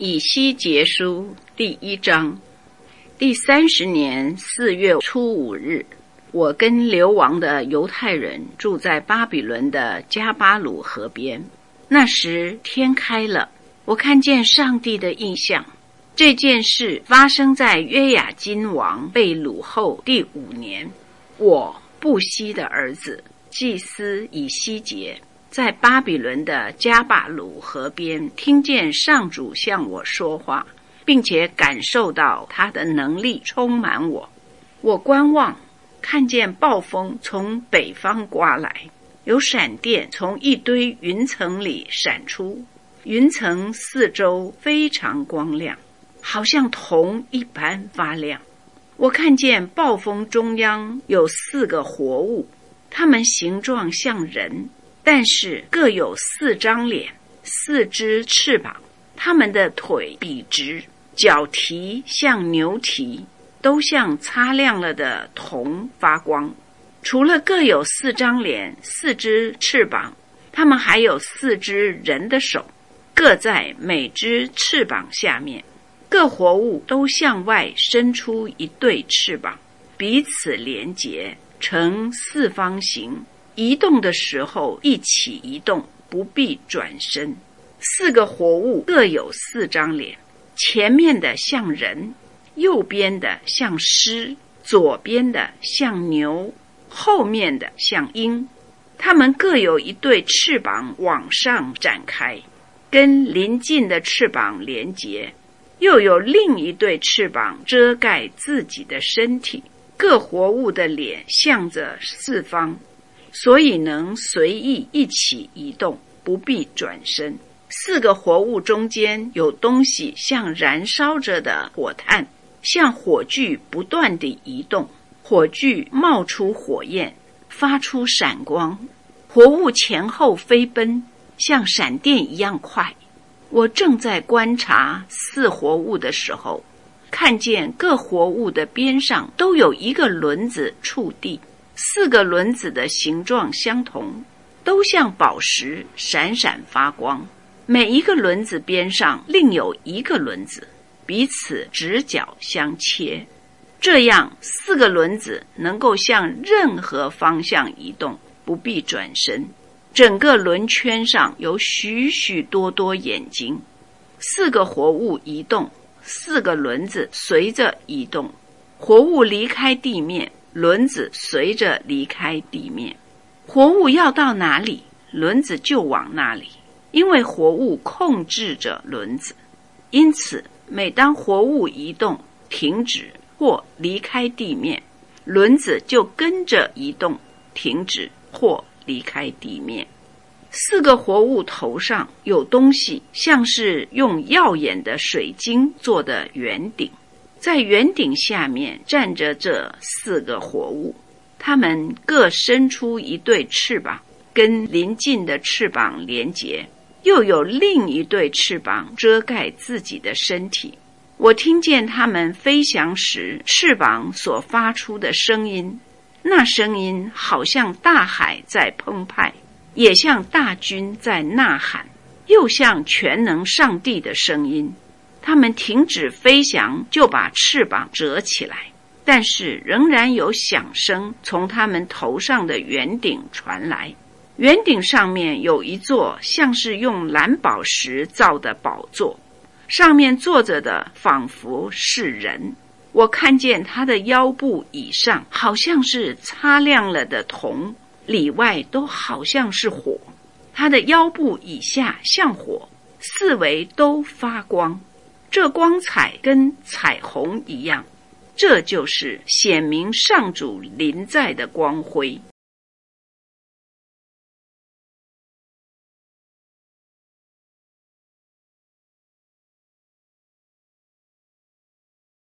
以西结书第1章。第30年4月初5日，我跟流亡的犹太人住在巴比伦的加巴鲁河边。那时天开了，我看见上帝的异象。这件事发生在约雅斤王被掳后第5年。我布西的儿子祭司以西结在巴比伦的加巴鲁河边听见上主向我说话，并且感受到他的能力充满我。我观望，看见暴风从北方刮来，有闪电从一堆云层里闪出，云层四周非常光亮，好像铜一般发亮。我看见暴风中央有4个活物，它们形状像人，但是各有4张脸，4只翅膀，它们的腿笔直，脚蹄像牛蹄，都像擦亮了的铜发光。除了各有4张脸，4只翅膀，它们还有4只人的手，各在每只翅膀下面。各活物都向外伸出一对翅膀，彼此连结成4方形，移动的时候一起移动，不必转身。4个活物各有4张脸，前面的像人，右边的像狮，左边的像牛，后面的像鹰。它们各有一对翅膀往上展开，跟邻近的翅膀连结，又有另一对翅膀遮盖自己的身体。各活物的脸向着4方，所以能随意一起移动，不必转身。4个活物中间有东西像燃烧着的火炭，像火炬不断地移动，火炬冒出火焰，发出闪光，活物前后飞奔，像闪电一样快。我正在观察4活物的时候，看见各活物的边上都有一个轮子触地，4个轮子的形状相同，都像宝石闪闪发光。每一个轮子边上另有一个轮子，彼此直角相切，这样4个轮子能够向任何方向移动，不必转身。整个轮圈上有许许多多眼睛。4个活物移动，4个轮子随着移动。活物离开地面，轮子随着离开地面。活物要到哪里，轮子就往那里，因为活物控制着轮子。因此每当活物移动、停止或离开地面，轮子就跟着移动、停止或离开地面。4个活物头上有东西，像是用耀眼的水晶做的圆顶，在圆顶下面站着这4个活物，它们各伸出一对翅膀，跟邻近的翅膀连结，又有另一对翅膀遮盖自己的身体。我听见它们飞翔时翅膀所发出的声音，那声音好像大海在澎湃，也像大军在呐喊，又像全能上帝的声音。他们停止飞翔，就把翅膀折起来，但是仍然有响声从他们头上的圆顶传来。圆顶上面有一座像是用蓝宝石造的宝座，上面坐着的仿佛是人。我看见他的腰部以上好像是擦亮了的铜，里外都好像是火。他的腰部以下像火，四围都发光，这光彩跟彩虹一样，这就是显明上主临在的光辉。